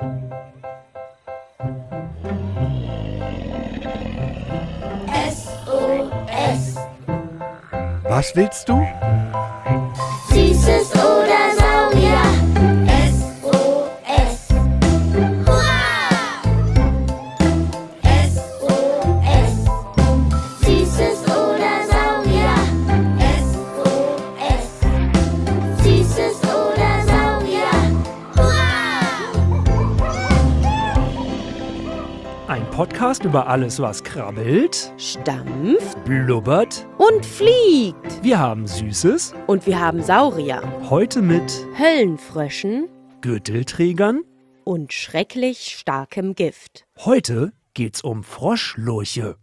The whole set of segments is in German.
SOS. Was willst du? Süßes oder Saurier. SOS. Hurra! SOS. Süßes oder Saurier. SOS. Süßes oder Saurier. Hurra! Ein Podcast über alles, was krabbelt, Stampft blubbert. und fliegt. Wir haben Süßes, Und wir haben Saurier, heute mit Höllenfröschen Gürtelträgern. und schrecklich starkem Gift. Heute geht's um Froschlurche.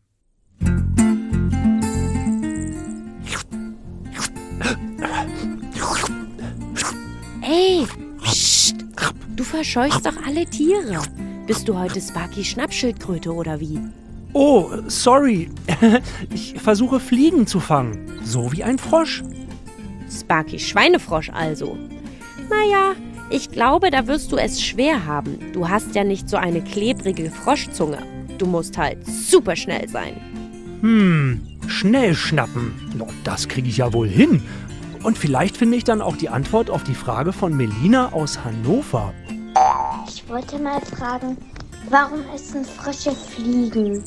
Ey, psst, du verscheuchst doch alle Tiere. Bist du heute Sparky Schnappschildkröte oder wie? Oh, sorry. Ich versuche Fliegen zu fangen. So wie ein Frosch. Sparky Schweinefrosch also. Naja, ich glaube, da wirst du es schwer haben. Du hast ja nicht so eine klebrige Froschzunge. Du musst halt super schnell sein. Schnell schnappen. No, das kriege ich ja wohl hin. Und vielleicht finde ich dann auch die Antwort auf die Frage von Melina aus Hannover. Ich wollte mal fragen, warum essen Frösche Fliegen?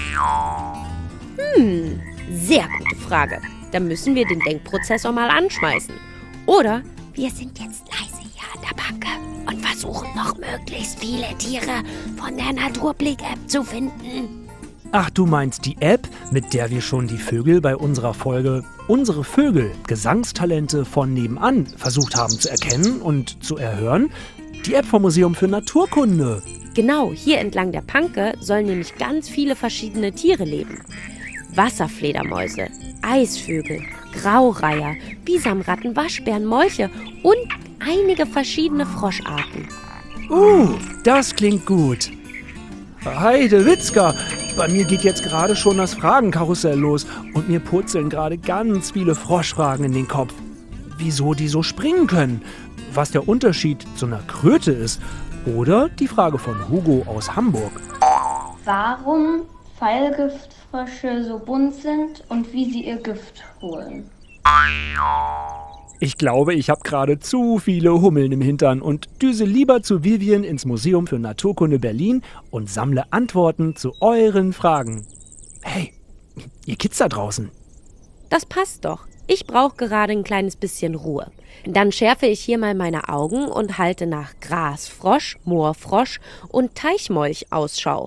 Sehr gute Frage. Da müssen wir den Denkprozessor mal anschmeißen. Oder wir sind jetzt leise hier an der Backe und versuchen noch möglichst viele Tiere von der Naturblick-App zu finden. Ach, du meinst die App, mit der wir schon die Vögel bei unserer Folge Unsere Vögel, Gesangstalente von nebenan versucht haben zu erkennen und zu erhören? Die App vom Museum für Naturkunde. Genau, hier entlang der Panke sollen nämlich ganz viele verschiedene Tiere leben. Wasserfledermäuse, Eisvögel, Graureiher, Bisamratten, Waschbären, Molche und einige verschiedene Froscharten. Das klingt gut. Heide Witzka, bei mir geht jetzt gerade schon das Fragenkarussell los und mir purzeln gerade ganz viele Froschfragen in den Kopf. Wieso die so springen können, was der Unterschied zu einer Kröte ist oder die Frage von Hugo aus Hamburg. Warum Pfeilgiftfrösche so bunt sind und wie sie ihr Gift holen. Ich glaube, ich habe gerade zu viele Hummeln im Hintern und düse lieber zu Vivian ins Museum für Naturkunde Berlin und sammle Antworten zu euren Fragen. Hey, ihr Kids da draußen. Das passt doch. Ich brauche gerade ein kleines bisschen Ruhe. Dann schärfe ich hier mal meine Augen und halte nach Grasfrosch, Moorfrosch und Teichmolch Ausschau.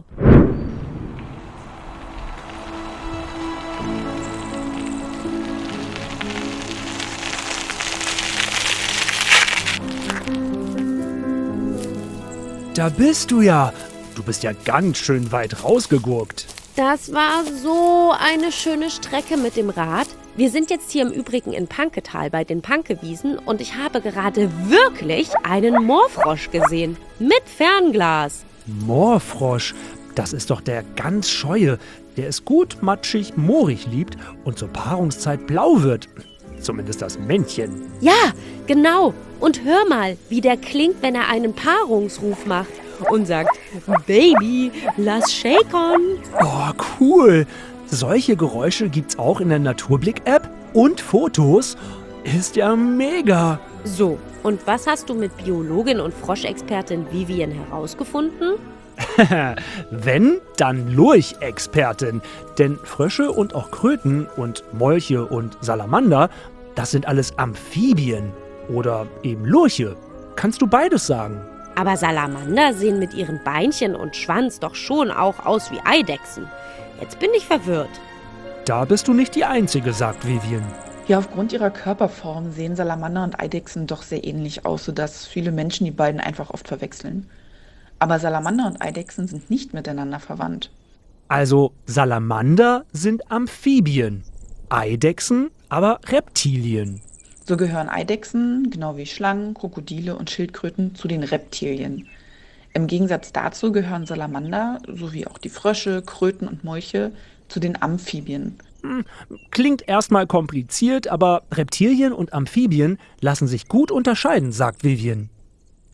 Da bist du ja. Du bist ja ganz schön weit rausgegurkt. Das war so eine schöne Strecke mit dem Rad. Wir sind jetzt hier im Übrigen in Panketal bei den Pankewiesen und ich habe gerade wirklich einen Moorfrosch gesehen. Mit Fernglas. Moorfrosch, das ist doch der ganz scheue, der es gut matschig moorig liebt und zur Paarungszeit blau wird. Zumindest das Männchen. Ja, genau. Und hör mal, wie der klingt, wenn er einen Paarungsruf macht und sagt, Baby, lass shakern. Oh, cool. Solche Geräusche gibt's auch in der Naturblick-App und Fotos. Ist ja mega. So, und was hast du mit Biologin und Froschexpertin Vivian herausgefunden? Wenn, dann Lurchexpertin. Denn Frösche und auch Kröten und Molche und Salamander, das sind alles Amphibien. Oder eben Lurche. Kannst du beides sagen? Aber Salamander sehen mit ihren Beinchen und Schwanz doch schon auch aus wie Eidechsen. Jetzt bin ich verwirrt. Da bist du nicht die Einzige, sagt Vivian. Ja, aufgrund ihrer Körperform sehen Salamander und Eidechsen doch sehr ähnlich aus, sodass viele Menschen die beiden einfach oft verwechseln. Aber Salamander und Eidechsen sind nicht miteinander verwandt. Also Salamander sind Amphibien, Eidechsen aber Reptilien. So gehören Eidechsen, genau wie Schlangen, Krokodile und Schildkröten, zu den Reptilien. Im Gegensatz dazu gehören Salamander, sowie auch die Frösche, Kröten und Molche, zu den Amphibien. Klingt erstmal kompliziert, aber Reptilien und Amphibien lassen sich gut unterscheiden, sagt Vivian.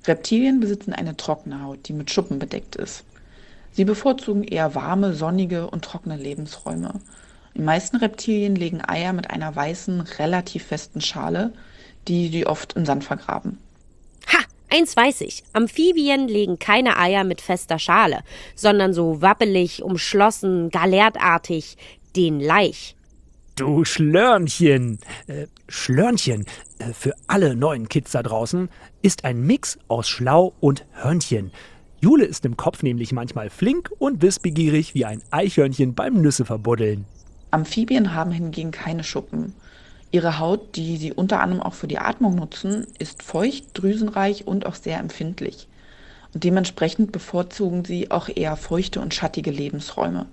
Reptilien besitzen eine trockene Haut, die mit Schuppen bedeckt ist. Sie bevorzugen eher warme, sonnige und trockene Lebensräume. Die meisten Reptilien legen Eier mit einer weißen, relativ festen Schale, die oft im Sand vergraben. Ha, eins weiß ich. Amphibien legen keine Eier mit fester Schale, sondern so wabbelig, umschlossen, galertartig, den Laich. Du Schlörnchen. Schlörnchen, für alle neuen Kids da draußen, ist ein Mix aus Schlau und Hörnchen. Jule ist im Kopf nämlich manchmal flink und wissbegierig wie ein Eichhörnchen beim Nüsse verbuddeln. Amphibien haben hingegen keine Schuppen. Ihre Haut, die sie unter anderem auch für die Atmung nutzen, ist feucht, drüsenreich und auch sehr empfindlich. Und dementsprechend bevorzugen sie auch eher feuchte und schattige Lebensräume.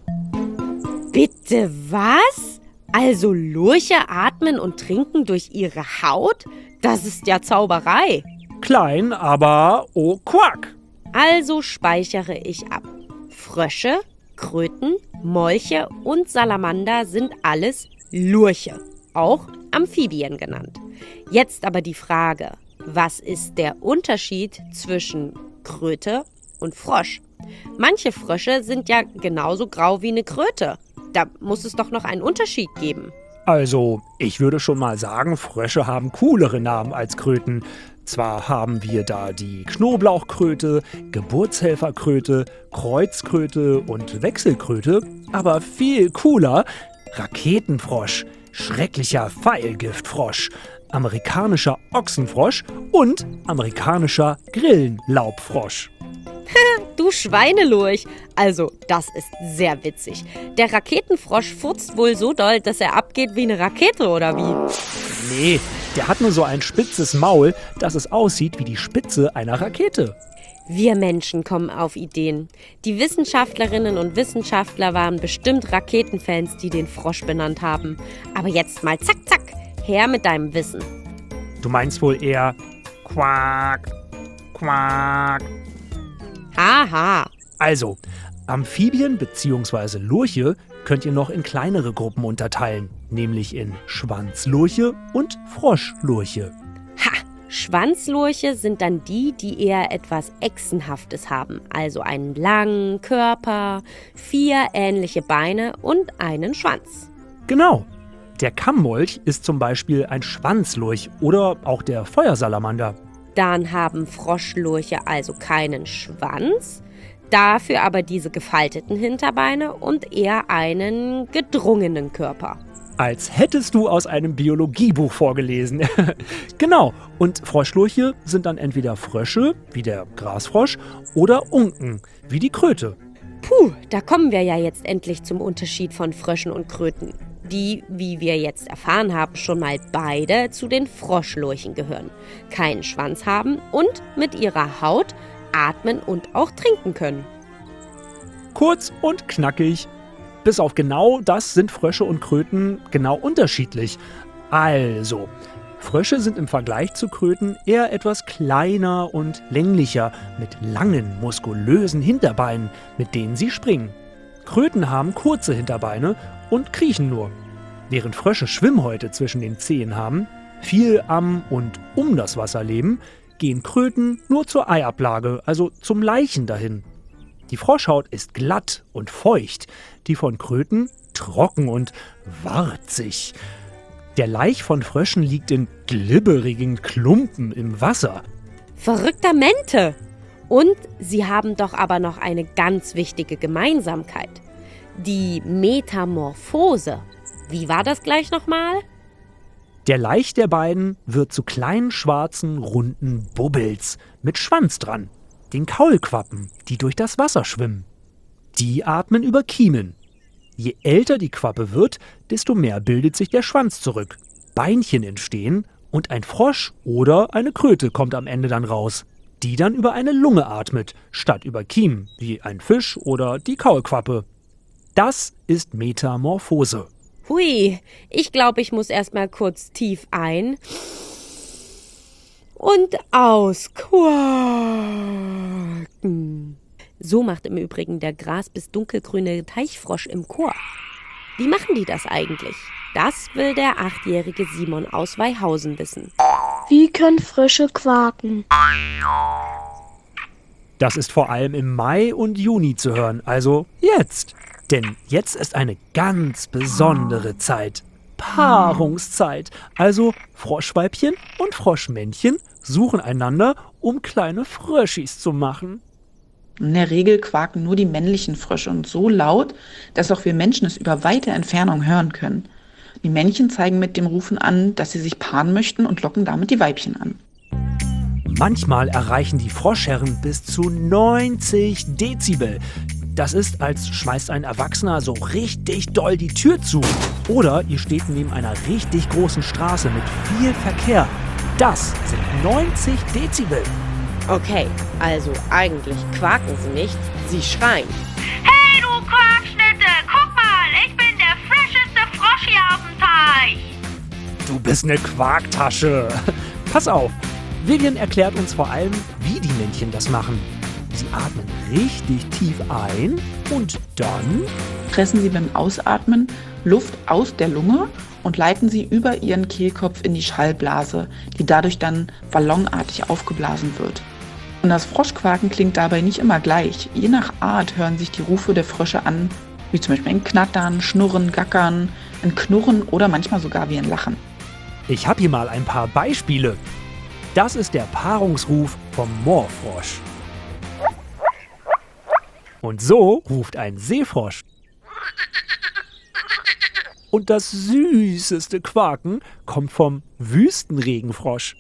Bitte was? Also Lurche atmen und trinken durch ihre Haut? Das ist ja Zauberei. Klein, aber oh Quack. Also speichere ich ab. Frösche, Kröten, Molche und Salamander sind alles Lurche, auch Amphibien genannt. Jetzt aber die Frage, was ist der Unterschied zwischen Kröte und Frosch? Manche Frösche sind ja genauso grau wie eine Kröte. Da muss es doch noch einen Unterschied geben. Also, ich würde schon mal sagen, Frösche haben coolere Namen als Kröten. Zwar haben wir da die Knoblauchkröte, Geburtshelferkröte, Kreuzkröte und Wechselkröte, aber viel cooler Raketenfrosch, schrecklicher Pfeilgiftfrosch, amerikanischer Ochsenfrosch und amerikanischer Grillenlaubfrosch. Du Schweinelurch! Also, das ist sehr witzig. Der Raketenfrosch furzt wohl so doll, dass er abgeht wie eine Rakete, oder wie? Nee, der hat nur so ein spitzes Maul, dass es aussieht wie die Spitze einer Rakete. Wir Menschen kommen auf Ideen. Die Wissenschaftlerinnen und Wissenschaftler waren bestimmt Raketenfans, die den Frosch benannt haben. Aber jetzt mal zack, zack, her mit deinem Wissen. Du meinst wohl eher Quack, Quack. Haha. Also, Amphibien bzw. Lurche könnt ihr noch in kleinere Gruppen unterteilen, nämlich in Schwanzlurche und Froschlurche. Ha! Schwanzlurche sind dann die, die eher etwas Echsenhaftes haben, also einen langen Körper, 4 ähnliche Beine und einen Schwanz. Genau. Der Kammmolch ist zum Beispiel ein Schwanzlurch oder auch der Feuersalamander. Dann haben Froschlurche also keinen Schwanz, dafür aber diese gefalteten Hinterbeine und eher einen gedrungenen Körper. Als hättest du aus einem Biologiebuch vorgelesen. Genau, und Froschlurche sind dann entweder Frösche, wie der Grasfrosch, oder Unken, wie die Kröte. Puh, da kommen wir ja jetzt endlich zum Unterschied von Fröschen und Kröten, die, wie wir jetzt erfahren haben, schon mal beide zu den Froschlurchen gehören, keinen Schwanz haben und mit ihrer Haut atmen und auch trinken können. Kurz und knackig. Bis auf genau das sind Frösche und Kröten genau unterschiedlich. Also, Frösche sind im Vergleich zu Kröten eher etwas kleiner und länglicher, mit langen, muskulösen Hinterbeinen, mit denen sie springen. Kröten haben kurze Hinterbeine und kriechen nur. Während Frösche Schwimmhäute zwischen den Zehen haben, viel am und um das Wasser leben, gehen Kröten nur zur Eiablage, also zum Laichen dahin. Die Froschhaut ist glatt und feucht, die von Kröten trocken und warzig. Der Laich von Fröschen liegt in glibberigen Klumpen im Wasser. Verrückter Mente! Und sie haben doch aber noch eine ganz wichtige Gemeinsamkeit. Die Metamorphose. Wie war das gleich nochmal? Der Laich der beiden wird zu kleinen schwarzen, runden Bubbels mit Schwanz dran, den Kaulquappen, die durch das Wasser schwimmen. Die atmen über Kiemen. Je älter die Quappe wird, desto mehr bildet sich der Schwanz zurück. Beinchen entstehen und ein Frosch oder eine Kröte kommt am Ende dann raus, die dann über eine Lunge atmet, statt über Kiemen, wie ein Fisch oder die Kaulquappe. Das ist Metamorphose. Hui, ich glaube, ich muss erst mal kurz tief ein und ausquaken. So macht im Übrigen der gras- bis dunkelgrüne Teichfrosch im Chor. Wie machen die das eigentlich? Das will der 8-jährige Simon aus Weihausen wissen. Wie können Frösche quaken? Das ist vor allem im Mai und Juni zu hören, also jetzt. Denn jetzt ist eine ganz besondere Zeit. Paarungszeit. Also Froschweibchen und Froschmännchen suchen einander, um kleine Fröschis zu machen. In der Regel quaken nur die männlichen Frösche und so laut, dass auch wir Menschen es über weite Entfernung hören können. Die Männchen zeigen mit dem Rufen an, dass sie sich paaren möchten und locken damit die Weibchen an. Manchmal erreichen die Froschherren bis zu 90 Dezibel. Das ist, als schmeißt ein Erwachsener so richtig doll die Tür zu. Oder ihr steht neben einer richtig großen Straße mit viel Verkehr. Das sind 90 Dezibel. Okay, also eigentlich quaken sie nicht, sie schreien. Hey, du Quarkschnitte! Guck mal, ich bin der frischeste Frosch hier auf dem Teich! Du bist eine Quarktasche. Pass auf, Vivian erklärt uns vor allem, wie die Männchen das machen. Sie atmen richtig tief ein und dann Pressen sie beim Ausatmen Luft aus der Lunge und leiten sie über ihren Kehlkopf in die Schallblase, die dadurch dann ballonartig aufgeblasen wird. Und das Froschquaken klingt dabei nicht immer gleich. Je nach Art hören sich die Rufe der Frösche an, wie zum Beispiel ein Knattern, Schnurren, Gackern, ein Knurren oder manchmal sogar wie ein Lachen. Ich habe hier mal ein paar Beispiele. Das ist der Paarungsruf vom Moorfrosch. Und so ruft ein Seefrosch. Und das süßeste Quaken kommt vom Wüstenregenfrosch.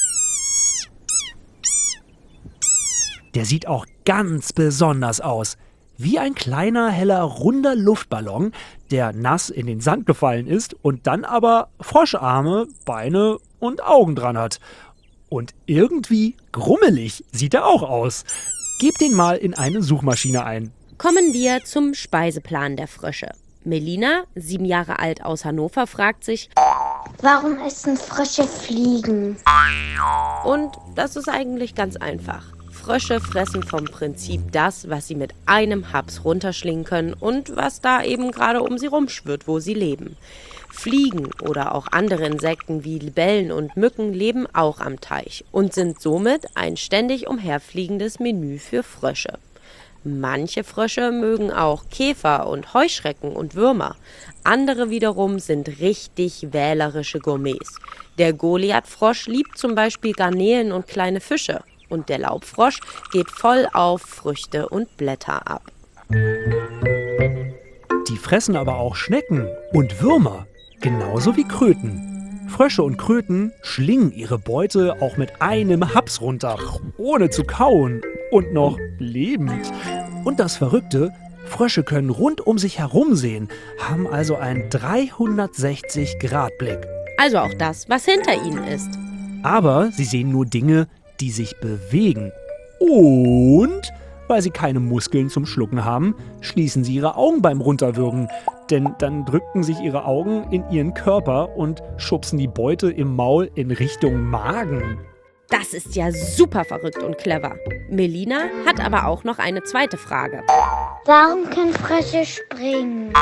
Der sieht auch ganz besonders aus. Wie ein kleiner, heller, runder Luftballon, der nass in den Sand gefallen ist und dann aber Froscharme, Beine und Augen dran hat. Und irgendwie grummelig sieht er auch aus. Gebt den mal in eine Suchmaschine ein. Kommen wir zum Speiseplan der Frösche. Melina, 7 Jahre alt aus Hannover, fragt sich, Warum essen Frösche Fliegen? und das ist eigentlich ganz einfach. Frösche fressen vom Prinzip das, was sie mit einem Haps runterschlingen können und was da eben gerade um sie rumschwirrt, wo sie leben. Fliegen oder auch andere Insekten wie Libellen und Mücken leben auch am Teich und sind somit ein ständig umherfliegendes Menü für Frösche. Manche Frösche mögen auch Käfer und Heuschrecken und Würmer. Andere wiederum sind richtig wählerische Gourmets. Der Goliathfrosch liebt zum Beispiel Garnelen und kleine Fische. Und der Laubfrosch geht voll auf Früchte und Blätter ab. Die fressen aber auch Schnecken und Würmer, genauso wie Kröten. Frösche und Kröten schlingen ihre Beute auch mit einem Haps runter, ohne zu kauen und noch lebend. Und das Verrückte, Frösche können rund um sich herum sehen, haben also einen 360-Grad-Blick. Also auch das, was hinter ihnen ist. Aber sie sehen nur Dinge, die sich bewegen. Und weil sie keine Muskeln zum Schlucken haben, schließen sie ihre Augen beim Runterwürgen. Denn dann drücken sich ihre Augen in ihren Körper und schubsen die Beute im Maul in Richtung Magen. Das ist ja super verrückt und clever. Melina hat aber auch noch eine zweite Frage. Warum können Frösche springen?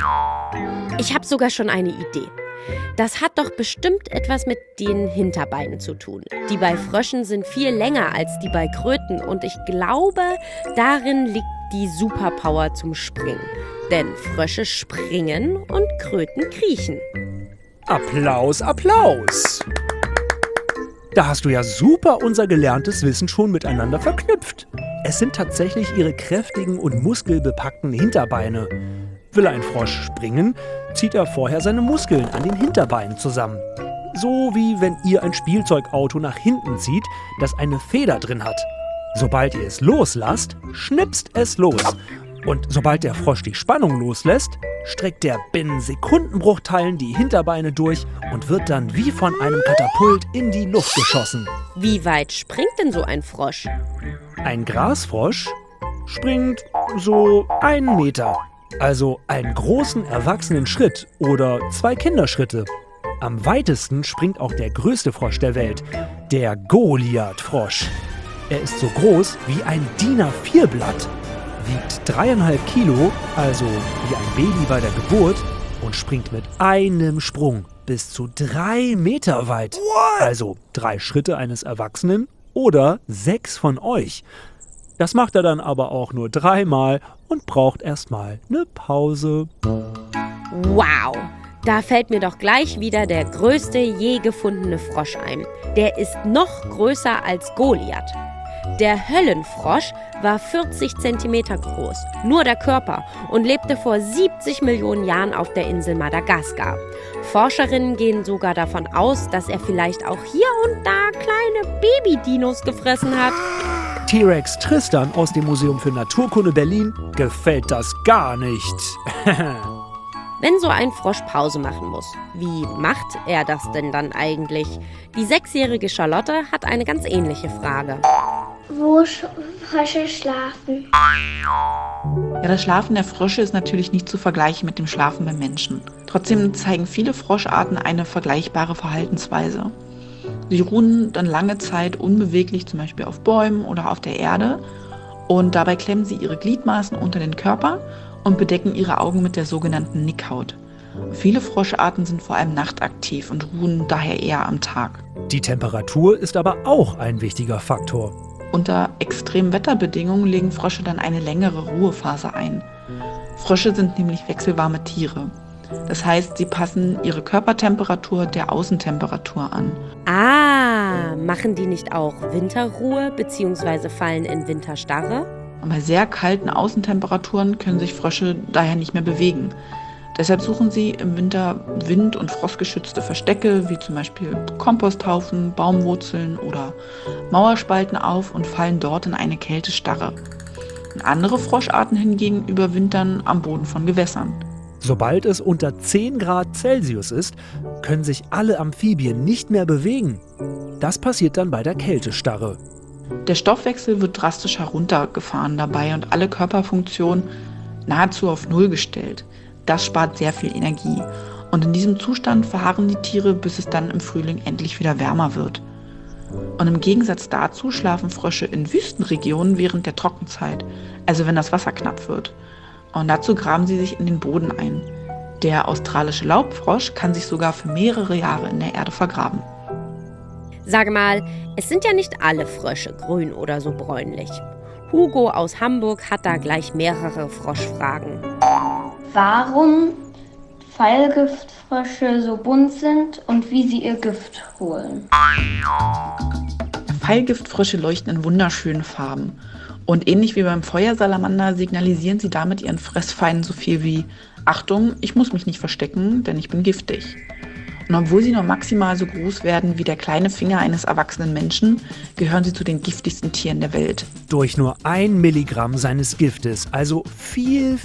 Ich habe sogar schon eine Idee. Das hat doch bestimmt etwas mit den Hinterbeinen zu tun. Die bei Fröschen sind viel länger als die bei Kröten und ich glaube, darin liegt die Superpower zum Springen. Denn Frösche springen und Kröten kriechen. Applaus, Applaus! Da hast du ja super unser gelerntes Wissen schon miteinander verknüpft. Es sind tatsächlich ihre kräftigen und muskelbepackten Hinterbeine. Will ein Frosch springen, zieht er vorher seine Muskeln an den Hinterbeinen zusammen. So wie wenn ihr ein Spielzeugauto nach hinten zieht, das eine Feder drin hat. Sobald ihr es loslasst, schnipst es los. Und sobald der Frosch die Spannung loslässt, streckt er binnen Sekundenbruchteilen die Hinterbeine durch und wird dann wie von einem Katapult in die Luft geschossen. Wie weit springt denn so ein Frosch? Ein Grasfrosch springt so 1 Meter. Also einen großen erwachsenen Schritt oder 2 Kinderschritte. Am weitesten springt auch der größte Frosch der Welt, der Goliathfrosch. Er ist so groß wie ein DIN A4-Blatt, wiegt 3,5 Kilo, also wie ein Baby bei der Geburt, und springt mit einem Sprung bis zu 3 Meter weit. Also 3 Schritte eines Erwachsenen oder 6 von euch. Das macht er dann aber auch nur 3-mal und braucht erstmal eine Pause. Wow, da fällt mir doch gleich wieder der größte je gefundene Frosch ein. Der ist noch größer als Goliath. Der Höllenfrosch war 40 Zentimeter groß, nur der Körper, und lebte vor 70 Millionen Jahren auf der Insel Madagaskar. Forscherinnen gehen sogar davon aus, dass er vielleicht auch hier und da kleine Babydinos gefressen hat. T-Rex Tristan aus dem Museum für Naturkunde Berlin gefällt das gar nicht. Wenn so ein Frosch Pause machen muss, wie macht er das denn dann eigentlich? Die 6-jährige Charlotte hat eine ganz ähnliche Frage. Wo Frösche schlafen? Ja, das Schlafen der Frösche ist natürlich nicht zu vergleichen mit dem Schlafen beim Menschen. Trotzdem zeigen viele Froscharten eine vergleichbare Verhaltensweise. Sie ruhen dann lange Zeit unbeweglich, zum Beispiel auf Bäumen oder auf der Erde, und dabei klemmen sie ihre Gliedmaßen unter den Körper und bedecken ihre Augen mit der sogenannten Nickhaut. Viele Froscharten sind vor allem nachtaktiv und ruhen daher eher am Tag. Die Temperatur ist aber auch ein wichtiger Faktor. Unter extremen Wetterbedingungen legen Frösche dann eine längere Ruhephase ein. Frösche sind nämlich wechselwarme Tiere. Das heißt, sie passen ihre Körpertemperatur der Außentemperatur an. Ah, machen die nicht auch Winterruhe bzw. fallen in Winterstarre? Und bei sehr kalten Außentemperaturen können sich Frösche daher nicht mehr bewegen. Deshalb suchen sie im Winter wind- und frostgeschützte Verstecke, wie zum Beispiel Komposthaufen, Baumwurzeln oder Mauerspalten auf und fallen dort in eine Kältestarre. Und andere Froscharten hingegen überwintern am Boden von Gewässern. Sobald es unter 10 Grad Celsius ist, können sich alle Amphibien nicht mehr bewegen. Das passiert dann bei der Kältestarre. Der Stoffwechsel wird drastisch heruntergefahren dabei und alle Körperfunktionen nahezu auf Null gestellt. Das spart sehr viel Energie. Und in diesem Zustand verharren die Tiere, bis es dann im Frühling endlich wieder wärmer wird. Und im Gegensatz dazu schlafen Frösche in Wüstenregionen während der Trockenzeit, also wenn das Wasser knapp wird. Und dazu graben sie sich in den Boden ein. Der australische Laubfrosch kann sich sogar für mehrere Jahre in der Erde vergraben. Sag mal, es sind ja nicht alle Frösche grün oder so bräunlich. Hugo aus Hamburg hat da gleich mehrere Froschfragen. Warum Pfeilgiftfrösche so bunt sind und wie sie ihr Gift holen. Pfeilgiftfrösche leuchten in wunderschönen Farben. Und ähnlich wie beim Feuersalamander signalisieren sie damit ihren Fressfeinden so viel wie: Achtung, ich muss mich nicht verstecken, denn ich bin giftig. Und obwohl sie nur maximal so groß werden wie der kleine Finger eines erwachsenen Menschen, gehören sie zu den giftigsten Tieren der Welt. Durch nur 1 Milligramm seines Giftes, also viel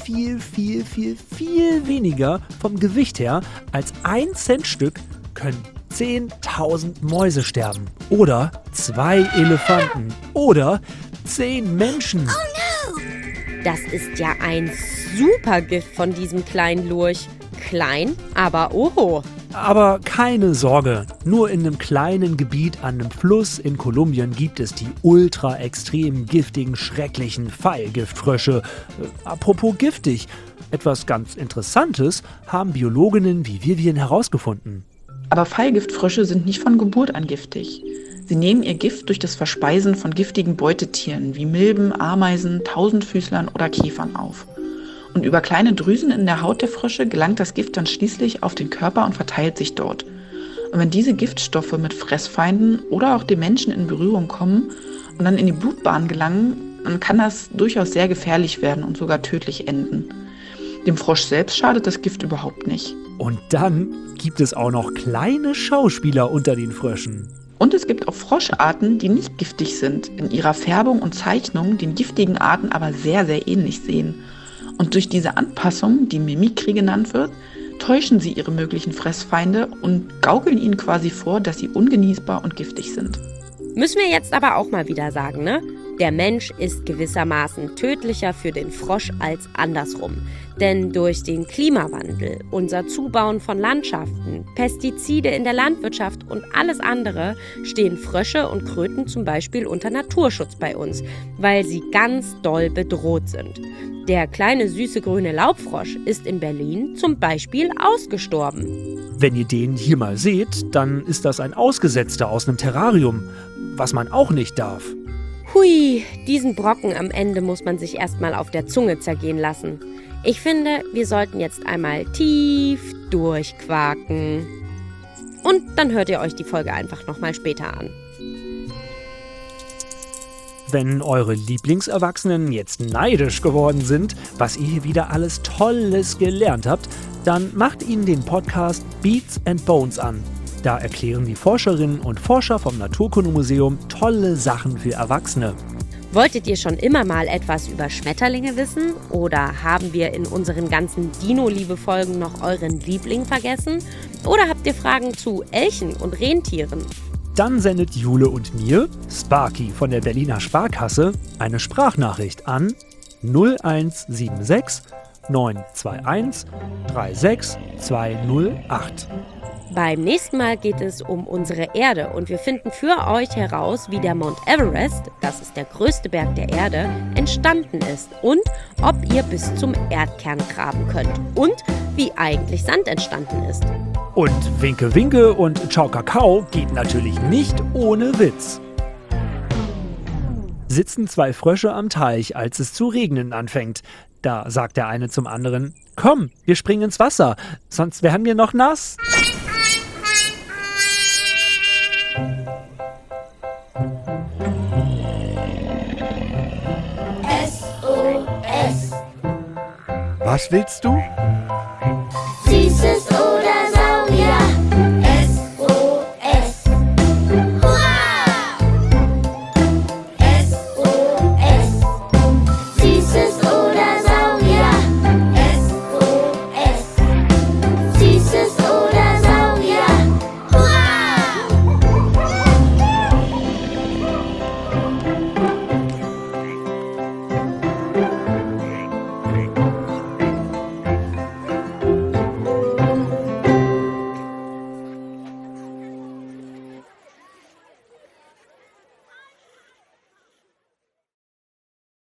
weniger vom Gewicht her als 1 Centstück, können 10.000 Mäuse sterben. Oder 2 Elefanten. Oder 10 Menschen. Das ist ja ein super Gift von diesem kleinen Lurch. Klein, aber oho. Aber keine Sorge, nur in einem kleinen Gebiet an einem Fluss in Kolumbien gibt es die ultra extrem giftigen, schrecklichen Pfeilgiftfrösche. Apropos giftig, etwas ganz Interessantes haben Biologinnen wie Vivian herausgefunden. Aber Pfeilgiftfrösche sind nicht von Geburt an giftig. Sie nehmen ihr Gift durch das Verspeisen von giftigen Beutetieren wie Milben, Ameisen, Tausendfüßlern oder Käfern auf. Und über kleine Drüsen in der Haut der Frösche gelangt das Gift dann schließlich auf den Körper und verteilt sich dort. Und wenn diese Giftstoffe mit Fressfeinden oder auch dem Menschen in Berührung kommen und dann in die Blutbahn gelangen, dann kann das durchaus sehr gefährlich werden und sogar tödlich enden. Dem Frosch selbst schadet das Gift überhaupt nicht. Und dann gibt es auch noch kleine Schauspieler unter den Fröschen. Und es gibt auch Froscharten, die nicht giftig sind, in ihrer Färbung und Zeichnung den giftigen Arten aber sehr, sehr ähnlich sehen. Und durch diese Anpassung, die Mimikry genannt wird, täuschen sie ihre möglichen Fressfeinde und gaukeln ihnen quasi vor, dass sie ungenießbar und giftig sind. Müssen wir jetzt aber auch mal wieder sagen, ne? Der Mensch ist gewissermaßen tödlicher für den Frosch als andersrum. Denn durch den Klimawandel, unser Zubauen von Landschaften, Pestizide in der Landwirtschaft und alles andere stehen Frösche und Kröten zum Beispiel unter Naturschutz bei uns, weil sie ganz doll bedroht sind. Der kleine süße grüne Laubfrosch ist in Berlin zum Beispiel ausgestorben. Wenn ihr den hier mal seht, dann ist das ein Ausgesetzter aus einem Terrarium, was man auch nicht darf. Hui, diesen Brocken am Ende muss man sich erstmal auf der Zunge zergehen lassen. Ich finde, wir sollten jetzt einmal tief durchquaken. Und dann hört ihr euch die Folge einfach nochmal später an. Wenn eure Lieblingserwachsenen jetzt neidisch geworden sind, was ihr hier wieder alles Tolles gelernt habt, dann macht ihnen den Podcast Beats and Bones an. Da erklären die Forscherinnen und Forscher vom Naturkundemuseum tolle Sachen für Erwachsene. Wolltet ihr schon immer mal etwas über Schmetterlinge wissen? Oder haben wir in unseren ganzen Dino-Liebe-Folgen noch euren Liebling vergessen? Oder habt ihr Fragen zu Elchen und Rentieren? Dann sendet Jule und mir, Sparky von der Berliner Sparkasse, eine Sprachnachricht an 0176 921 36208. Beim nächsten Mal geht es um unsere Erde und wir finden für euch heraus, wie der Mount Everest, das ist der größte Berg der Erde, entstanden ist und ob ihr bis zum Erdkern graben könnt und wie eigentlich Sand entstanden ist. Und Winke Winke und Ciao Kakao geht natürlich nicht ohne Witz. Sitzen zwei Frösche am Teich, als es zu regnen anfängt. Da sagt der eine zum anderen: Komm, wir springen ins Wasser, sonst werden wir noch nass. Was willst du?